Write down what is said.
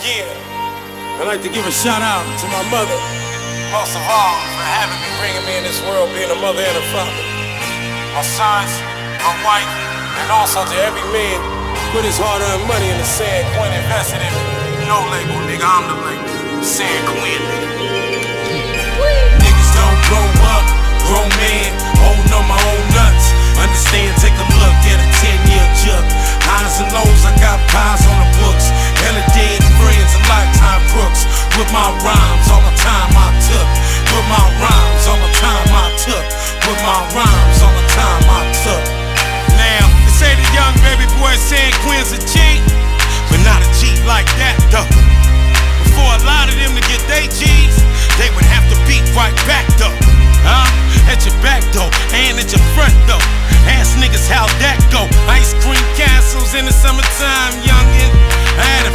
Yeah, I'd like to give a shout out to my mother, most of all, for having me, bringing me in this world, being a mother and a father. My sons, my wife, and also to every man who put his hard-earned money in the San Quinn, invested in me. No label, nigga, I'm the label. San Quinn, nigga. Niggas don't grow up, grown man, holding on my own nuts. Understand, take a look at a 10-year juck. Highs and lows, I got pies on the books. Hella dead friends and lifetime crooks. With my rhymes all the time I took. With my rhymes all the time I took. With my rhymes all the time I took. Now, they say the young baby boy San Quinn's a cheat, but not a cheat like that though. For a lot of them to get they G's, they would have to beat right back though. At your back though, and at your front though. Ask niggas how that go. Ice cream castles in the summertime, youngin'. I had a